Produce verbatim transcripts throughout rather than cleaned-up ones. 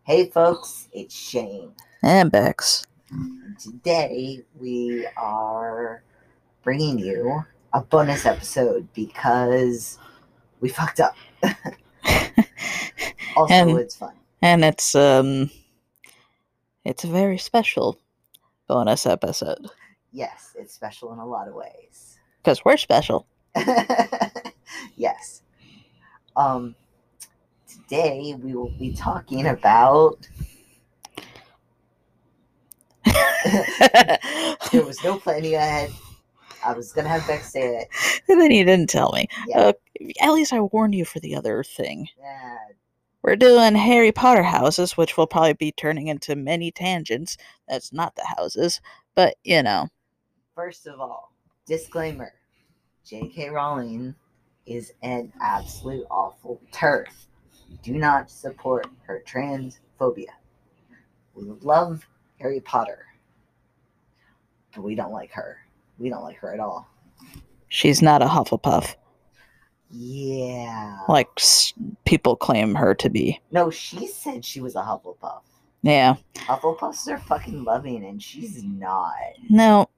Hey folks, it's Shane. And Bex. And today we are bringing you a bonus episode because we fucked up. Also, and, it's fun. And it's um it's a very special bonus episode. Yes, it's special in a lot of ways. Because we're special. Yes. Um today we will be talking about there was no planning ahead. I was gonna have Bex say it. And then you didn't tell me. Yeah. Uh, at least I warned you for the other thing. Yeah. We're doing Harry Potter houses, which will probably be turning into many tangents. That's not the houses, but you know. First of all, disclaimer. J K. Rowling is an absolute awful turd. Do not support her transphobia. We love Harry Potter, but we don't like her. We don't like her at all. She's not a Hufflepuff. Yeah. Like people claim her to be. No, she said she was a Hufflepuff. Yeah. Hufflepuffs are fucking loving, and she's not. No.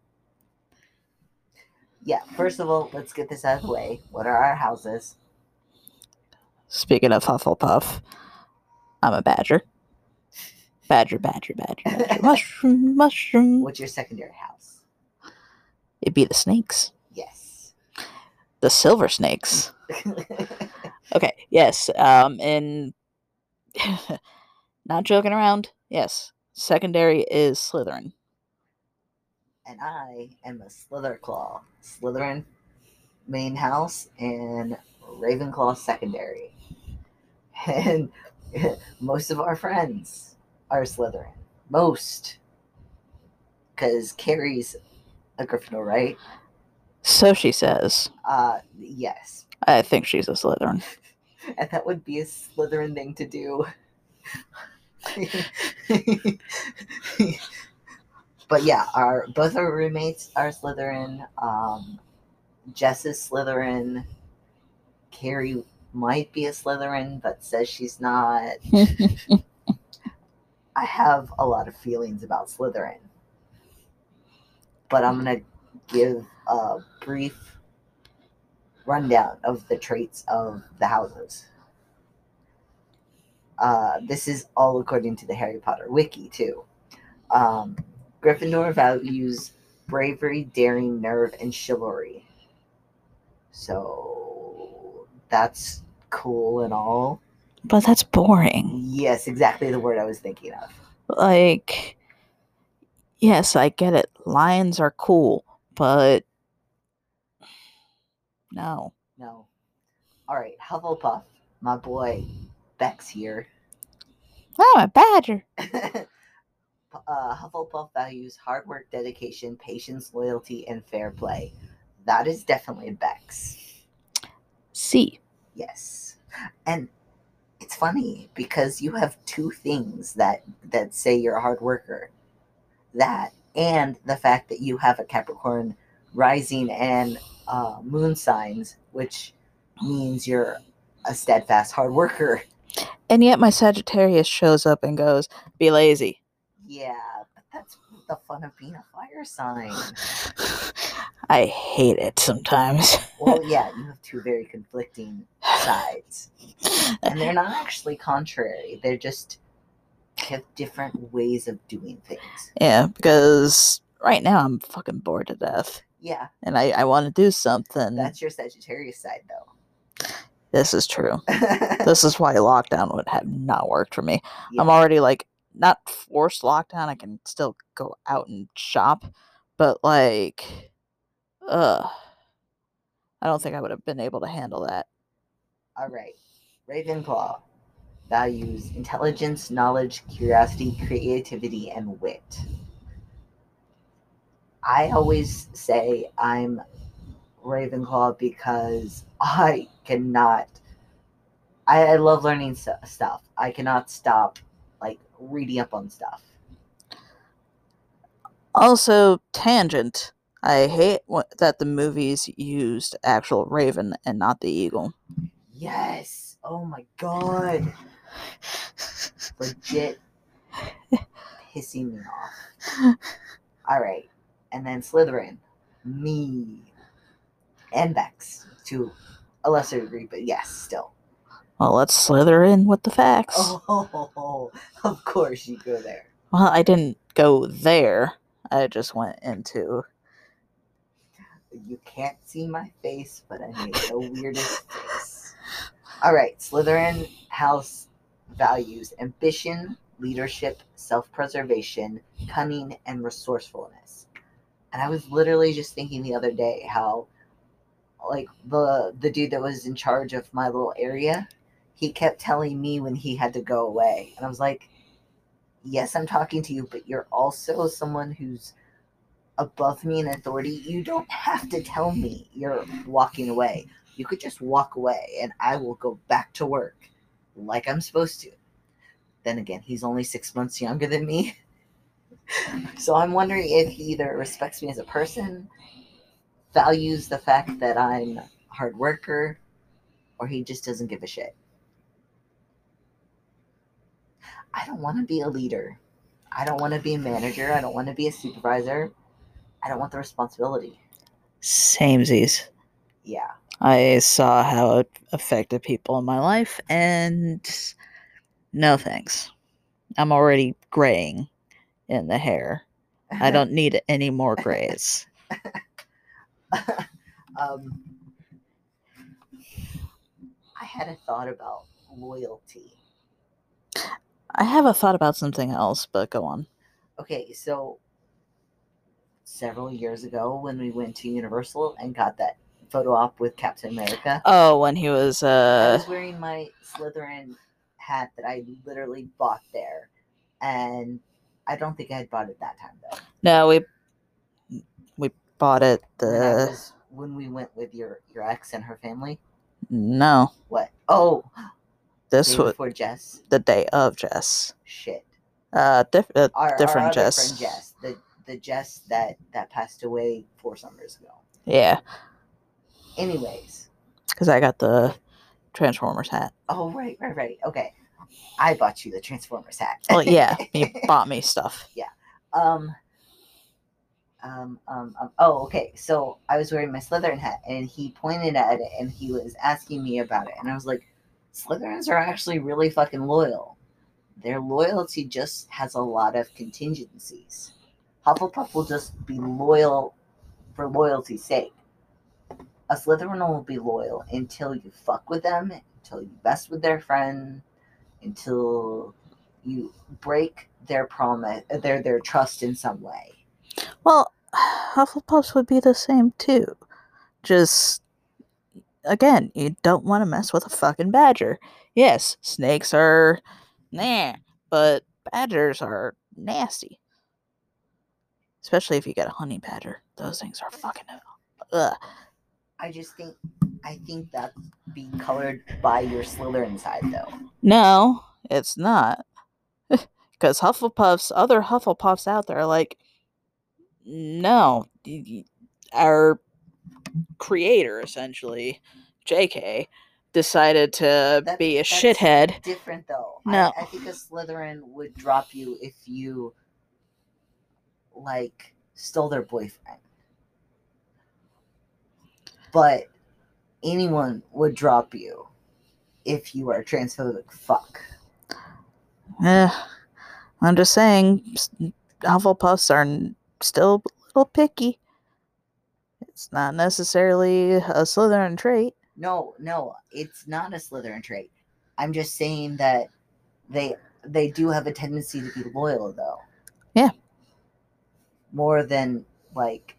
Yeah, first of all, let's get this out of the way. What are our houses? Speaking of Hufflepuff, I'm a badger. Badger, badger, badger, badger. Mushroom, mushroom. What's your secondary house? It'd be the snakes. Yes. The silver snakes. Okay, yes. Um, and not joking around. Yes, secondary is Slytherin. And I am a Slytherclaw. Slytherin main house and Ravenclaw secondary. And most of our friends are Slytherin. Most. Because Carrie's a Gryffindor, right? So she says. Uh, yes. I think she's a Slytherin. And that would be a Slytherin thing to do. But yeah, our both our roommates are Slytherin. Um, Jess is Slytherin. Carrie might be a Slytherin, but says she's not. I have a lot of feelings about Slytherin. But I'm going to give a brief rundown of the traits of the houses. Uh, this is all according to the Harry Potter wiki, too. Um, Gryffindor values bravery, daring, nerve, and chivalry. So that's cool and all. But that's boring. Yes, exactly the word I was thinking of. Like, yes, I get it. Lions are cool, but no. No. All right, Hufflepuff, my boy Bex here. I'm a badger. Uh, Hufflepuff values hard work, dedication, patience, loyalty, and fair play. That is definitely Bex. C. Yes. And it's funny because you have two things that, that say you're a hard worker. That and the fact that you have a Capricorn rising and uh, moon signs, which means you're a steadfast hard worker. And yet my Sagittarius shows up and goes, be lazy. Yeah, but that's the fun of being a fire sign. I hate it sometimes. Well, yeah, you have two very conflicting sides. And they're not actually contrary. They're just have different ways of doing things. Yeah, because right now I'm fucking bored to death. Yeah. And I, I want to do something. That's your Sagittarius side, though. This is true. This is why lockdown would have not worked for me. Yeah. I'm already, like, not forced lockdown. I can still go out and shop. But, like, ugh. I don't think I would have been able to handle that. All right. Ravenclaw values intelligence, knowledge, curiosity, creativity, and wit. I always say I'm Ravenclaw because I cannot. I, I love learning stuff. I cannot stop, like, reading up on stuff. Also, tangent. I hate what, that the movies used actual raven and not the eagle. Yes. Oh my god. legit pissing me off. All right, and then Slytherin, me, and Vex to a lesser degree, but yes, still. Well, let's slither in with the facts. Oh, of course you go there. Well, I didn't go there. I just went into. You can't see my face, but I made the weirdest face. All right, Slytherin house values ambition, leadership, self-preservation, cunning, and resourcefulness. And I was literally just thinking the other day how, like, the the dude that was in charge of my little area, he kept telling me when he had to go away, and I was like, yes, I'm talking to you, but you're also someone who's above me in authority. You don't have to tell me you're walking away. You could just walk away and I will go back to work like I'm supposed to. Then again, he's only six months younger than me. So I'm wondering if he either respects me as a person, values the fact that I'm a hard worker, or he just doesn't give a shit. I don't want to be a leader. I don't want to be a manager. I don't want to be a supervisor. I don't want the responsibility. Samesies. Yeah. I saw how it affected people in my life, and no thanks. I'm already graying in the hair. I don't need any more grays. um, I had a thought about loyalty. I have a thought about something else, but go on. Okay, so several years ago when we went to Universal and got that photo op with Captain America. Oh, when he was uh I was wearing my Slytherin hat that I literally bought there, and I don't think I had bought it that time though. No, we we bought it the when, I was, when we went with your your ex and her family. No. What? Oh, this day was before Jess. The day of Jess. Shit. Uh, diff- uh our, different our other Jess. friend Jess, the the Jess that that passed away four summers ago. Yeah. Anyways, because I got the Transformers hat. Oh right, right, right. Okay, I bought you the Transformers hat. Well, yeah, you bought me stuff. Yeah. Um. Um, um, um. Oh, okay. So I was wearing my Slytherin hat, and he pointed at it, and he was asking me about it, and I was like, Slytherins are actually really fucking loyal. Their loyalty just has a lot of contingencies. Hufflepuff will just be loyal for loyalty's sake. A Slytherin will be loyal until you fuck with them, until you mess with their friend, until you break their promise, their their trust in some way. Well, Hufflepuffs would be the same too. Just again, you don't want to mess with a fucking badger. Yes, snakes are nah, but badgers are nasty. Especially if you get a honey badger. Those things are fucking ugh. I just think I think that's being colored by your Slytherin side though. No, it's not. Because Hufflepuffs, other Hufflepuffs out there are like, no, our creator, essentially, J K, decided to that, be a that's shithead. Different though. No. I, I think a Slytherin would drop you if you, like, stole their boyfriend. But anyone would drop you if you are a transphobic fuck. Eh, I'm just saying, Hufflepuffs are still a little picky. It's not necessarily a Slytherin trait. No, no, it's not a Slytherin trait. I'm just saying that they they do have a tendency to be loyal, though. Yeah. More than, like,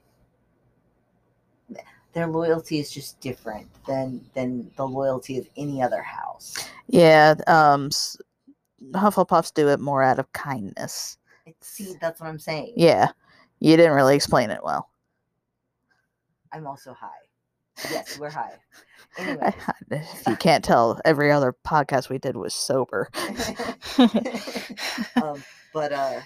their loyalty is just different than than the loyalty of any other house. Yeah, um, Hufflepuffs do it more out of kindness. See, that's what I'm saying. Yeah, you didn't really explain it well. I'm also high. Yes, we're high. Anyway, if you can't tell, every other podcast we did was sober. um, but uh,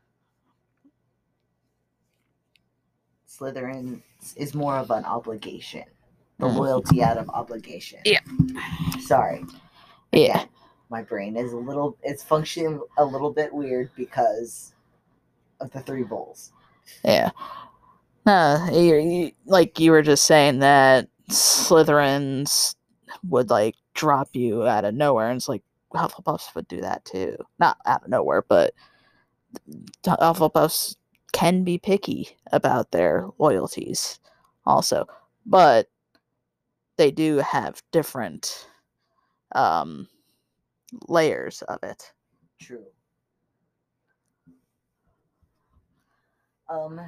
Slytherin is more of an obligation. The mm. loyalty out of obligation. Yeah. Sorry. Yeah. Again, My brain is a little, it's functioning a little bit weird because of the three bowls. Yeah. No, you, you, like you were just saying that Slytherins would like drop you out of nowhere, and it's like Hufflepuffs would do that too. Not out of nowhere, but Hufflepuffs can be picky about their loyalties also. But they do have different um, layers of it. True. Um.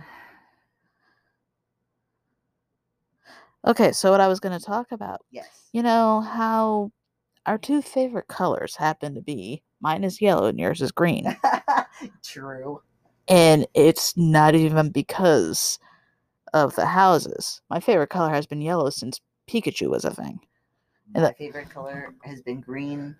Okay, so what I was going to talk about. Yes. You know how our two favorite colors happen to be, mine is yellow and yours is green. True. And it's not even because of the houses. My favorite color has been yellow since Pikachu was a thing. My the- favorite color has been green.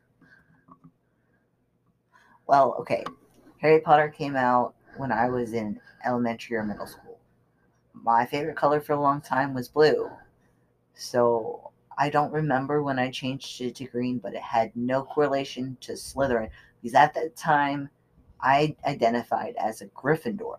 Well, okay. Harry Potter came out when I was in elementary or middle school. My favorite color for a long time was blue. So I don't remember when I changed it to green, but it had no correlation to Slytherin. Because at that time, I identified as a Gryffindor.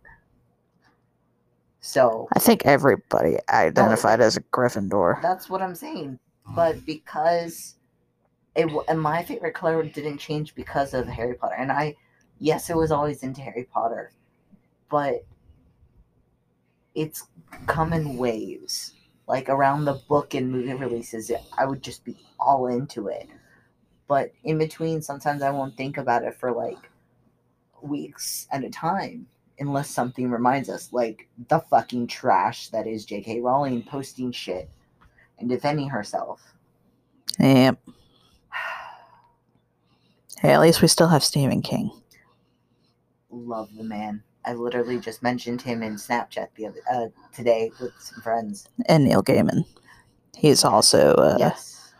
So I think everybody identified no, as a Gryffindor. That's what I'm saying. But because it, and my favorite color didn't change because of Harry Potter. And I, yes, it was always into Harry Potter, but it's come in waves. Like around the book and movie releases, I would just be all into it. But in between, sometimes I won't think about it for like weeks at a time unless something reminds us, like the fucking trash that is J K Rowling posting shit and defending herself. Yep. Hey, at least we still have Stephen King. Love the man. I literally just mentioned him in Snapchat the other uh, today with some friends. And Neil Gaiman. He's also uh, yes.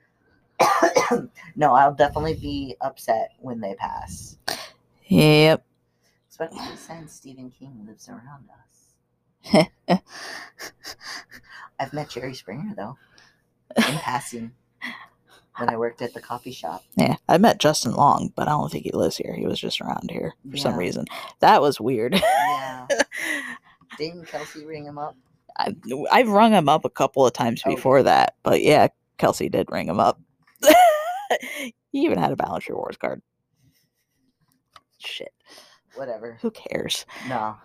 No, I'll definitely be upset when they pass. Yep. Especially since Stephen King lives around us. I've met Jerry Springer though, in passing, when I worked at the coffee shop. Yeah, I met Justin Long, but I don't think he lives here. He was just around here for yeah. some reason. That was weird. Yeah. Didn't Kelsey ring him up? I, I've rung him up a couple of times before okay. that, but yeah, Kelsey did ring him up. He even had a Balance Your Wars card. Shit. Whatever. Who cares? No.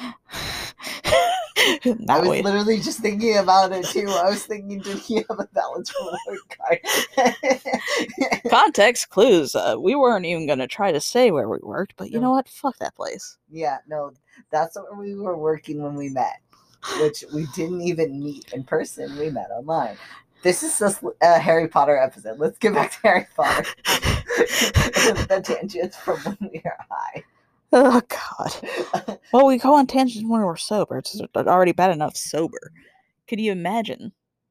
I was way. literally just thinking about it too. I was thinking, did he have a Balance Your Wars card? Context clues. Uh, we weren't even going to try to say where we worked, but you no. know what? Fuck that place. Yeah, no, that's where we were working when we met, which we didn't even meet in person. We met online. This is just a Harry Potter episode. Let's get back to Harry Potter. The tangents from when we were high. Oh, God. Well, we go on tangents when we're sober. It's already bad enough sober. Could you imagine?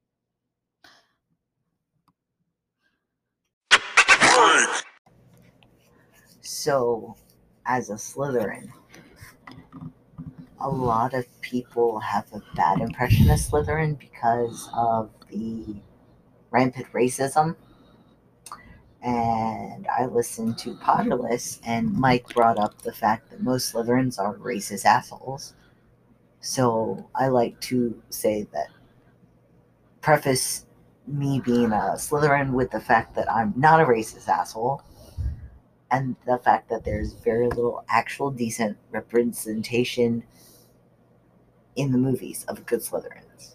So, as a Slytherin, a lot of people have a bad impression of Slytherin because of the rampant racism. And I listened to Potterless, and Mike brought up the fact that most Slytherins are racist assholes. So I like to say that, preface me being a Slytherin with the fact that I'm not a racist asshole, and the fact that there's very little actual decent representation in the movies of good Slytherins.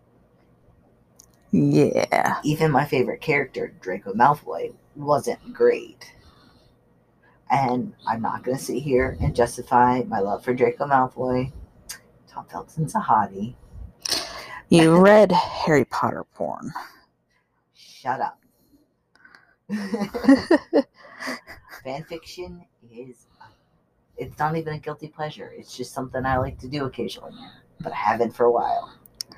Yeah. Even my favorite character, Draco Malfoy, wasn't great. And I'm not going to sit here and justify my love for Draco Malfoy. Tom Felton's a hottie. You read Harry Potter porn. Shut up. Fanfiction is, it's not even a guilty pleasure. It's just something I like to do occasionally. But I haven't for a while.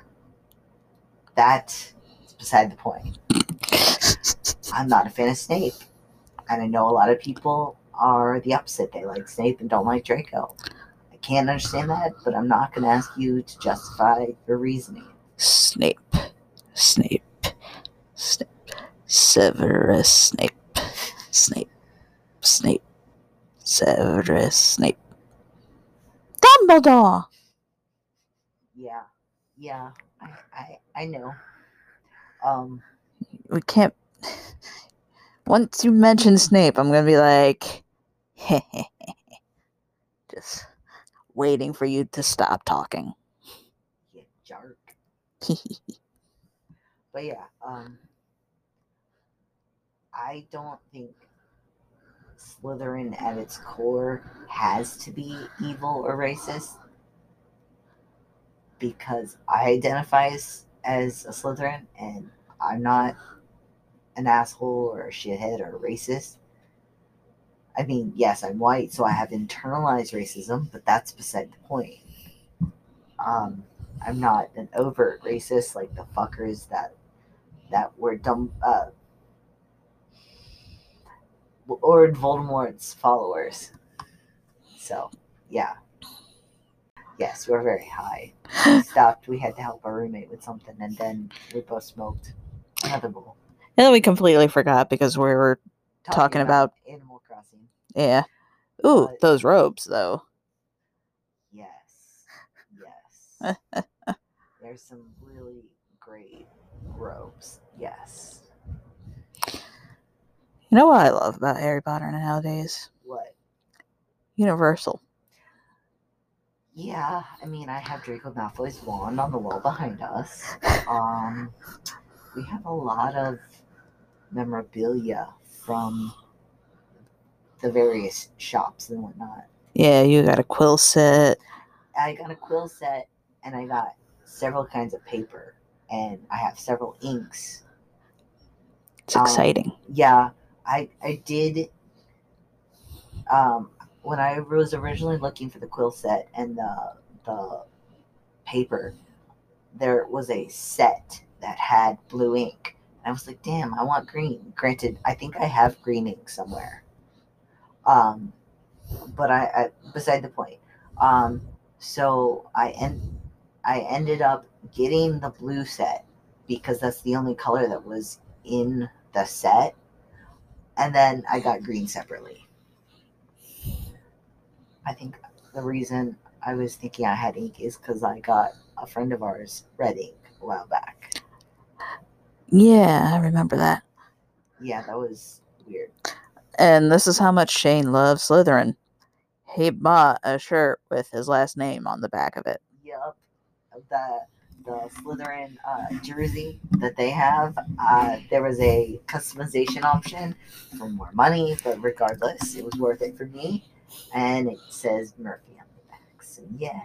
That's beside the point. I'm not a fan of Snape. And I know a lot of people are the opposite. They like Snape and don't like Draco. I can't understand that, but I'm not going to ask you to justify your reasoning. Snape. Snape. Snape. Severus Snape. Snape. Snape. Severus Snape. Dumbledore! Yeah. Yeah. I, I, I know. Um, We can't... Once you mention Snape, I'm gonna be like... Just waiting for you to stop talking. you jerk. But yeah, um, I don't think Slytherin at its core has to be evil or racist, because I identify as, as a Slytherin and I'm not an asshole or a shithead or a racist. I mean, yes, I'm white, so I have internalized racism, but that's beside the point. Um, I'm not an overt racist like the fuckers that that were dumb, uh, or Voldemort's followers. So, yeah. Yes, we're very high. We stopped. We had to help our roommate with something, and then we both smoked another bowl. And then we completely forgot because we were talking about, Animal Crossing. Yeah. Ooh, But- those robes, though. Yes. Yes. There's some really great robes. Yes. You know what I love about Harry Potter nowadays? What? Universal. Yeah, I mean, I have Draco Malfoy's wand on the wall behind us. Um, we have a lot of memorabilia from the various shops and whatnot. Yeah, you got a quill set. I got a quill set, and I got several kinds of paper, and I have several inks. It's Um, exciting. Yeah, I I did. Um, when I was originally looking for the quill set and the the paper, there was a set that had blue ink. And I was like, damn, I want green. Granted, I think I have green ink somewhere. Um, but I, I beside the point. Um, so I en- I ended up getting the blue set because that's the only color that was in the set. And then I got green separately. I think the reason I was thinking I had ink is because I got a friend of ours red ink a while back. Yeah, I remember that. Yeah, that was weird. And this is how much Shane loves Slytherin. He bought a shirt with his last name on the back of it. Yep. The the Slytherin uh, jersey that they have, uh, there was a customization option for more money, but regardless, it was worth it for me. And it says Murphy on the back. So yeah.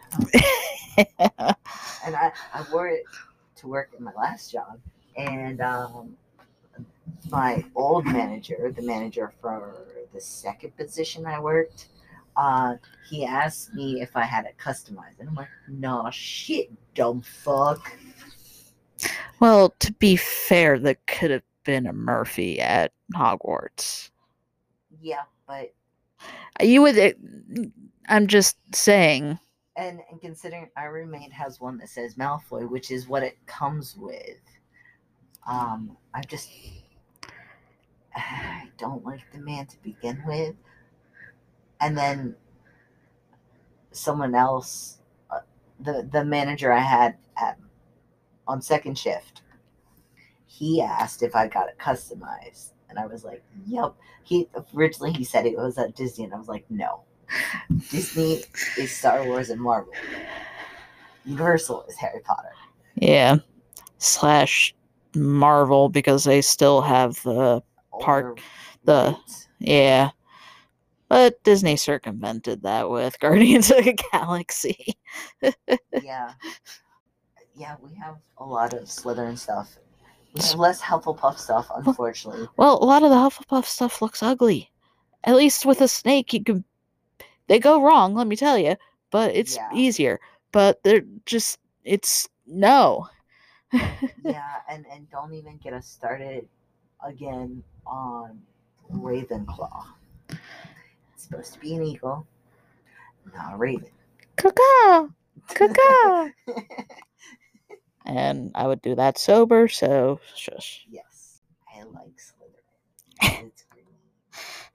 And I, I wore it to work at my last job. And um, my old manager, the manager for the second position I worked, uh, he asked me if I had it customized. And I'm like, nah, shit, dumb fuck. Well, to be fair, there could have been a Murphy at Hogwarts. Yeah, but... You would... I'm just saying... And, and considering our roommate has one that says Malfoy, which is what it comes with, um, I just... I don't like the man to begin with. And then someone else, uh, the the manager I had at, on second shift, he asked if I got it customized, and I was like, "Yep." He originally he said it was at Disney, and I was like, "No, Disney is Star Wars and Marvel. Universal is Harry Potter." Yeah, slash Marvel because they still have the park, the Right. yeah. But Disney circumvented that with Guardians of the Galaxy. Yeah. Yeah, we have a lot of Slytherin stuff. We have less Hufflepuff stuff, unfortunately. Well, a lot of the Hufflepuff stuff looks ugly. At least with a snake, you can... They go wrong, let me tell you, but it's Yeah. easier. But they're just... It's... No. Yeah, and, and don't even get us started again on Ravenclaw. It's supposed to be an eagle, not a raven. Caw-caw! Caw-caw! And I would do that sober, so shush. Yes, I like Slytherin. It's green.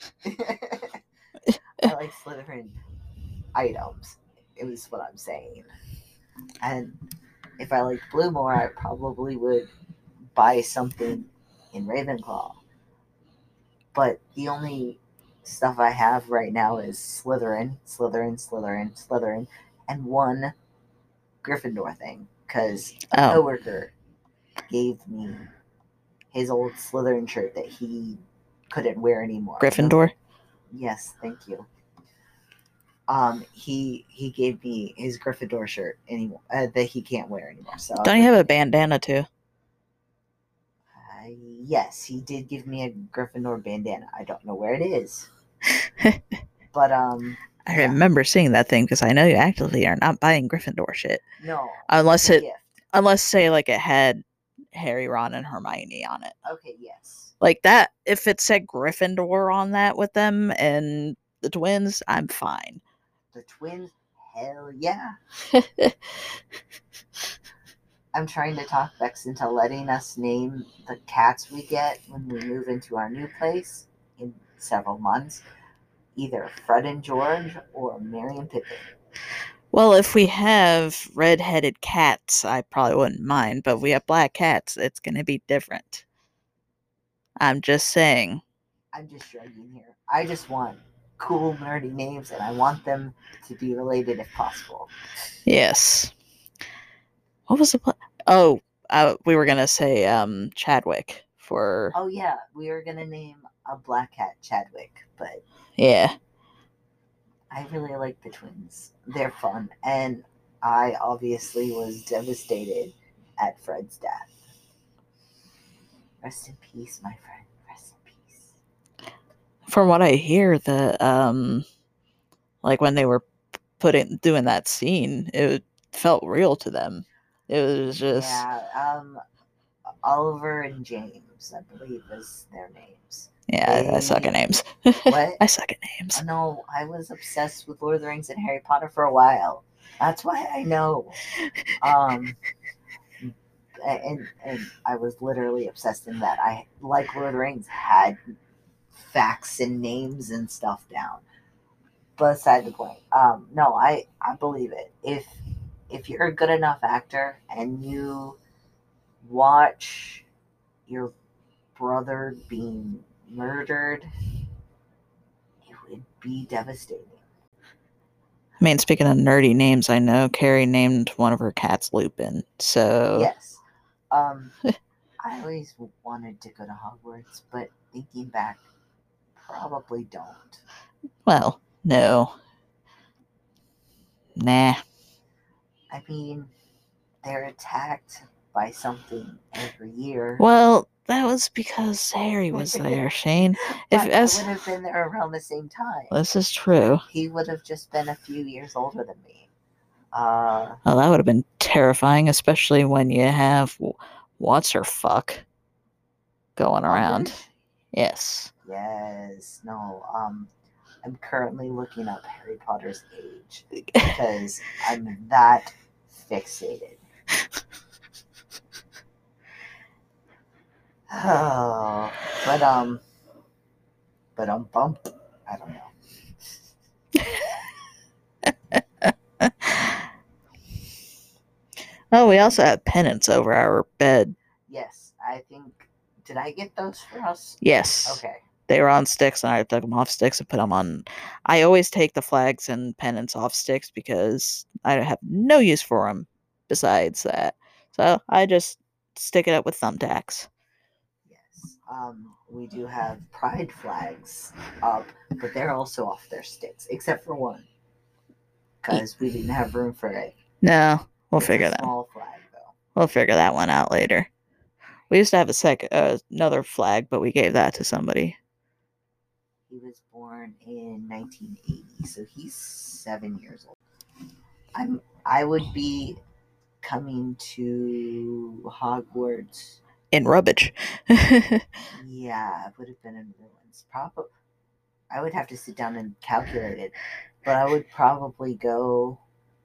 I like Slytherin items. It was what I'm saying. And if I liked Bluemore, I probably would buy something in Ravenclaw. But the only stuff I have right now is Slytherin, Slytherin, Slytherin, Slytherin, and one Gryffindor thing. Because a Oh. coworker gave me his old Slytherin shirt that he couldn't wear anymore. Gryffindor? Yes, thank you. Um, he he gave me his Gryffindor shirt anymore uh, that he can't wear anymore. So Don't you have a bandana too? Uh, yes, he did give me a Gryffindor bandana. I don't know where it is, but um, I yeah. remember seeing that thing because I know you actively are not buying Gryffindor shit. No, unless it's a it, gift. unless say like it had Harry, Ron, and Hermione on it. Okay, yes. Like that, if it said Gryffindor on that with them and the twins, I'm fine. The twins, hell yeah. I'm trying to talk Bex into letting us name the cats we get when we move into our new place in several months. Either Fred and George or Mary and Pippin. Well, if we have red-headed cats, I probably wouldn't mind, but if we have black cats, it's going to be different. I'm just saying. I'm just shrugging here. I just want cool, nerdy names, and I want them to be related if possible. Yes. What was the pl- Oh, uh, we were going to say um, Chadwick for... Oh, yeah. We were going to name a black cat Chadwick, but... Yeah. I really like the twins. They're fun. And I obviously was devastated at Fred's death. Rest in peace, my friend. Rest in peace. From what I hear, the um, like when they were putting doing that scene, it felt real to them. It was just yeah. Um, Oliver and James, I believe, is their names. Yeah, they... I suck at names. What? I suck at names. Oh, no, I was obsessed with Lord of the Rings and Harry Potter for a while. That's why I know. Um. And, and I was literally obsessed in that. I, like Lord of the Rings, had facts and names and stuff down. But aside the point, um, no, I, I believe it. If if you're a good enough actor and you watch your brother being murdered, it would be devastating. I mean, speaking of nerdy names, I know Carrie named one of her cats Lupin, so... Yes. Um, I always wanted to go to Hogwarts, but thinking back, probably don't. Well, no. Nah. I mean, they're attacked by something every year. Well, that was because Harry was there, Shane. If If as I would have been there around the same time. This is true. He would have just been a few years older than me. Uh, well, that would have been terrifying, especially when you have what's her fuck going around. Umbridge? Yes. Yes. No. Um, I'm currently looking up Harry Potter's age because I'm that fixated. Oh, but um, but um, bump. I don't know. Oh, we also have pennants over our bed. Yes, I think. Did I get those for us? Yes. Okay. They were on sticks, and I took them off sticks and put them on. I always take the flags and pennants off sticks because I have no use for them besides that. So I just stick it up with thumbtacks. Yes. Um, we do have pride flags up, but they're also off their sticks, except for one, because we didn't have room for it. No, we'll it's figure a that. Small flag, though. We'll figure that one out later. We used to have a sec, uh, another flag, but we gave that to somebody. He was born in nineteen eighty, so he's seven years old. I'm. I would be coming to Hogwarts in rubbish. Yeah, it would have been in ruins. Probably, I would have to sit down and calculate it, but I would probably go.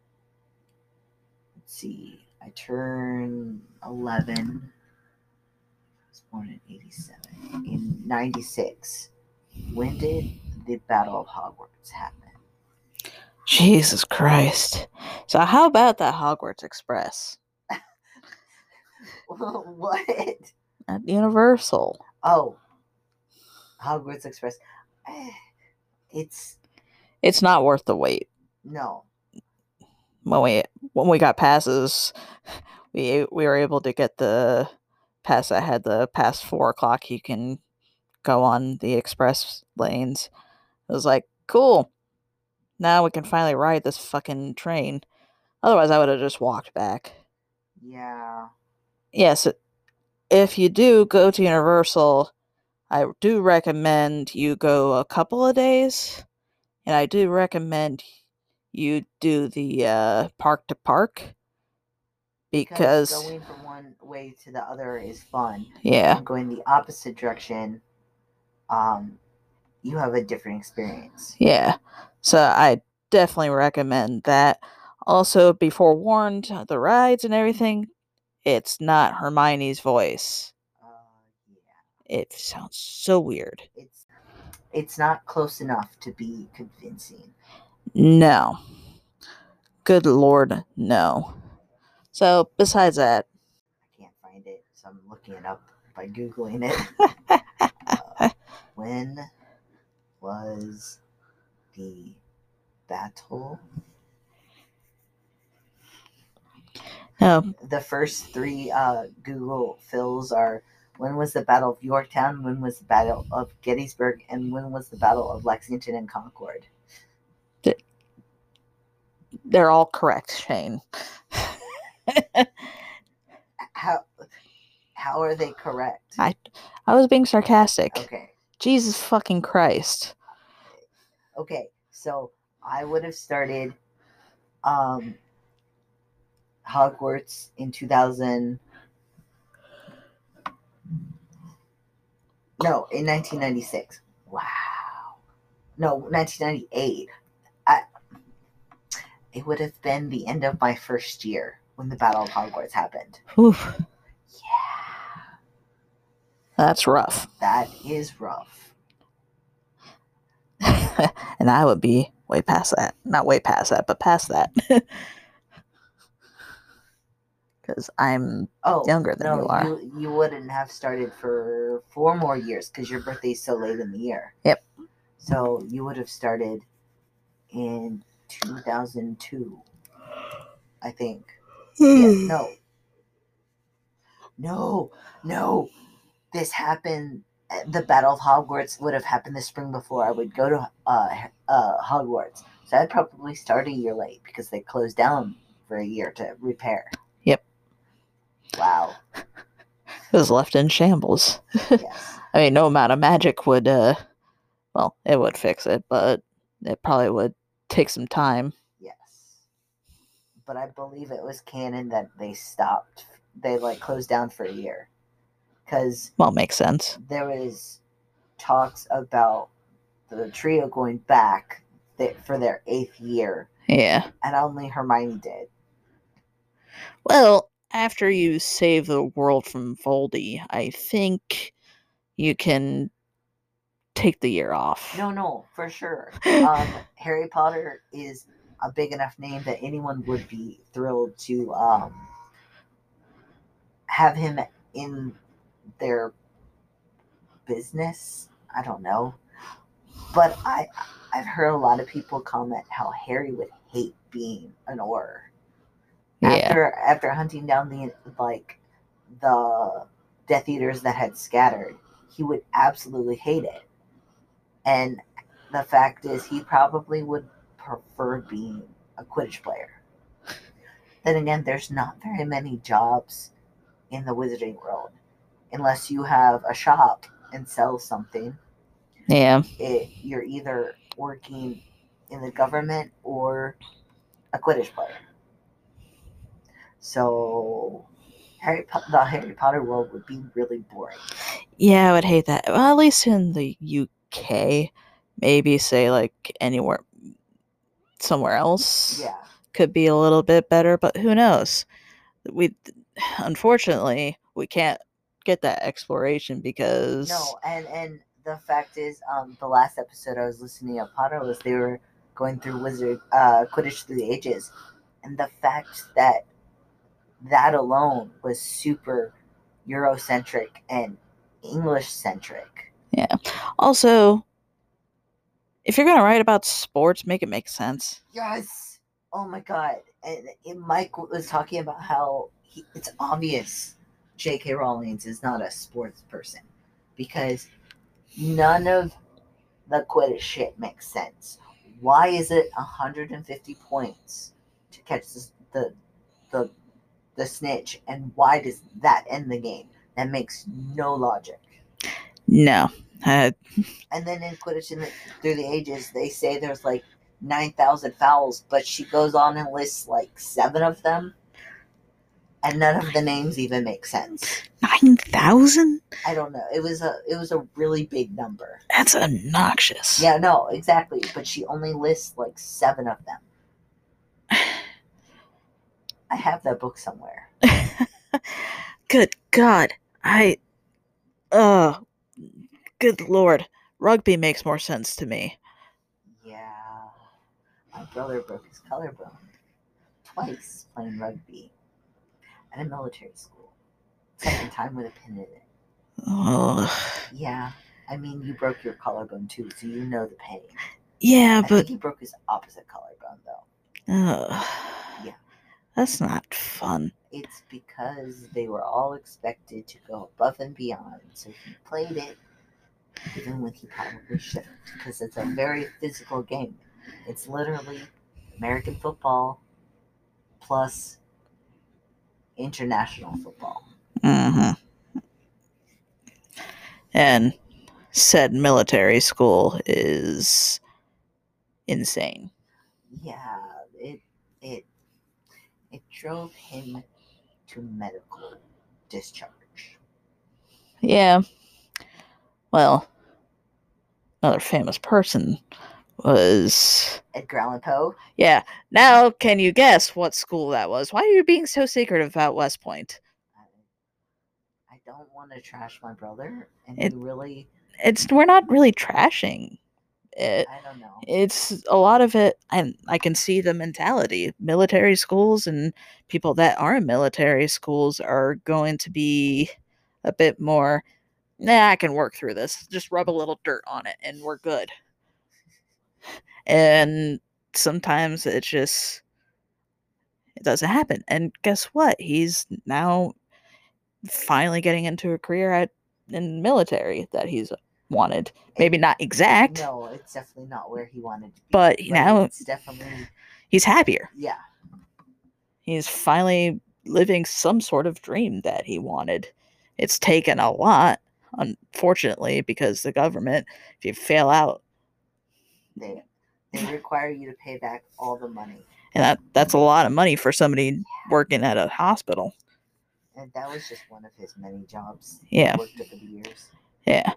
Let's see. I turn eleven. I was born in eighty-seven. In ninety-six. When did the Battle of Hogwarts happen? Jesus Christ. So how about that Hogwarts Express What? at Universal? Oh, Hogwarts Express. Eh, It's It's not worth the wait. no. When we when we got passes, we we were able to get the pass that had the past four o'clock. You can go on the express lanes. It was like cool. Now we can finally ride this fucking train. Otherwise, I would have just walked back. Yeah. Yes, if you do go to Universal, I do recommend you go a couple of days, and I do recommend you do the uh, park to park Because because going from one way to the other is fun. yeah, And going the opposite direction, um, you have a different experience. yeah. So I definitely recommend that. Also, be forewarned, the rides and everything, it's not Hermione's voice. Uh, yeah. It sounds so weird. It's it's not close enough to be convincing. No. Good lord, no. So, besides that, I can't find it, so I'm looking it up by googling it. uh, when was the battle? no, The first three uh, Google fills are: when was the Battle of Yorktown? When was the Battle of Gettysburg? And when was the Battle of Lexington and Concord? they're all correct, Shane. How how are they correct? I I was being sarcastic. Okay. Jesus fucking Christ. Okay. So I would have started um, Hogwarts in two thousand. No, in nineteen ninety-six. Wow. No, nineteen ninety-eight. I, it would have been the end of my first year when the Battle of Hogwarts happened. Oof. Yeah. That's rough. That is rough. And I would be way past that. Not way past that, but past that. Because I'm Oh, younger than no, you are. You, you wouldn't have started for four more years because your birthday's so late in the year. Yep. So you would have started in two thousand two, I think. Yeah, no. No, no. This happened. The Battle of Hogwarts would have happened the spring before I would go to uh, uh, Hogwarts. So I'd probably start a year late because they closed down for a year to repair. Yep. Wow. It was left in shambles. Yes. I mean, no amount of magic would, uh, well, it would fix it, but it probably would take some time. Yes. But I believe it was canon that they stopped. They, like, closed down for a year. Because Well, makes sense. there was talks about the trio going back th- for their eighth year. Yeah. And only Hermione did. Well, after you save the world from Voldy, I think you can take the year off. No, no, for sure. Um, Harry Potter is a big enough name that anyone would be thrilled to um, have him in their business. I don't know. But I, I've heard a lot of people comment how Harry would hate being an Auror. Yeah. After after hunting down the like the Death Eaters that had scattered, he would absolutely hate it. And the fact is, he probably would prefer being a Quidditch player. Then again, there's not very many jobs in the wizarding world. Unless you have a shop and sell something, Yeah. it, you're either working in the government or a Quidditch player. So Harry po- the Harry Potter world would be really boring. Yeah, I would hate that. Well, at least in the U K, maybe say like anywhere, somewhere else, Yeah. could be a little bit better. But who knows? We, unfortunately, we can't get that exploration because No, and and the fact is, um, the last episode I was listening to Potter was they were going through Wizard uh, Quidditch Through the Ages, and the fact that that alone was super Eurocentric and English centric. Yeah. Also, if you're gonna write about sports, make it make sense. Yes. Oh my god. And, and Mike was talking about how he, it's obvious J K. Rowling is not a sports person because none of the Quidditch shit makes sense. Why is it one hundred fifty points to catch the the the, the snitch, and why does that end the game? That makes no logic. No. Uh, And then in Quidditch in the, Through the Ages, they say there's like nine thousand fouls, but she goes on and lists like seven of them, and none of the names even make sense. nine thousand? I don't know. It was a it was a really big number. That's obnoxious. Yeah, no, exactly. But she only lists like seven of them. I have that book somewhere. Good God. I. Oh. Good Lord. Rugby makes more sense to me. Yeah. My brother broke his collarbone twice playing rugby at a military school. Second time with a pin in it. Oh. Yeah. I mean, you broke your collarbone too, so you know the pain. Yeah, I but. think he broke his opposite collarbone, though. Uh, Yeah. That's not fun. It's because they were all expected to go above and beyond, so he played it even when he probably shouldn't, because it's a very physical game. It's literally American football plus international football. Mm-hmm. And said military school is insane. Yeah, it it it drove him to medical discharge. Yeah. Well, another famous person was Edgar Allan Poe. Yeah. Now, can you guess what school that was? Why are you being so secretive about West Point? I, I don't want to trash my brother, and It- he really. It's we're not really trashing it. I don't know. It's a lot of it, and I can see the mentality. Military schools and people that are in military schools are going to be a bit more. Nah, I can work through this. Just rub a little dirt on it, and we're good. And sometimes it's just it doesn't happen. And guess what? He's now finally getting into a career at in military that he's wanted. Maybe not exact, No, it's definitely not where he wanted to be. but now it's definitely he's happier. yeah. He's finally living some sort of dream that he wanted. It's taken a lot, unfortunately, because the government, if you fail out, They they require you to pay back all the money. and that that's a lot of money for somebody working at a hospital. And that was just one of his many jobs. Yeah. He worked over the years. Yeah.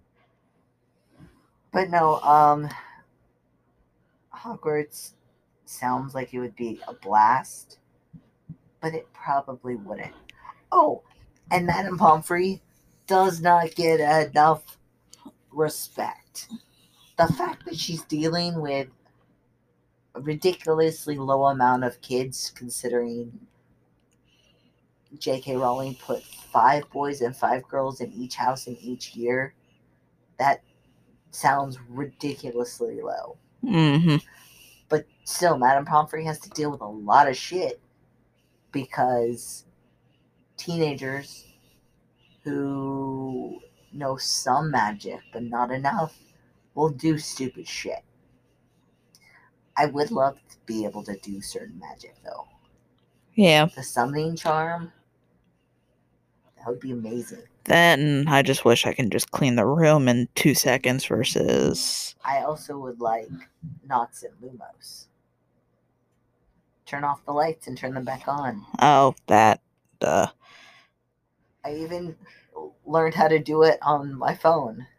But no, um, Hogwarts sounds like it would be a blast, but it probably wouldn't. Oh, and Madame Pomfrey does not get enough respect. The fact that she's dealing with a ridiculously low amount of kids, considering J K. Rowling put five boys and five girls in each house in each year, that sounds ridiculously low. Mm-hmm. But still, Madame Pomfrey has to deal with a lot of shit because teenagers who know some magic but not enough will do stupid shit. I would love to be able to do certain magic, though. Yeah. The summoning charm, that would be amazing. Then I just wish I can just clean the room in two seconds versus. I also would like Nox and Lumos. Turn off the lights and turn them back on. Oh, that. Uh. I even learned how to do it on my phone.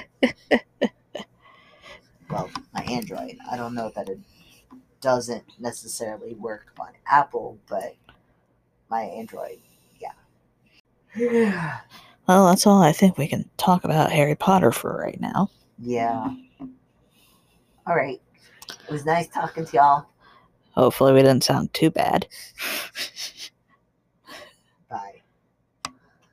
Well, my Android. I don't know that it doesn't necessarily work on Apple, but my Android, yeah. Well, that's all I think we can talk about Harry Potter for right now. Yeah. All right. It was nice talking to y'all. Hopefully we didn't sound too bad.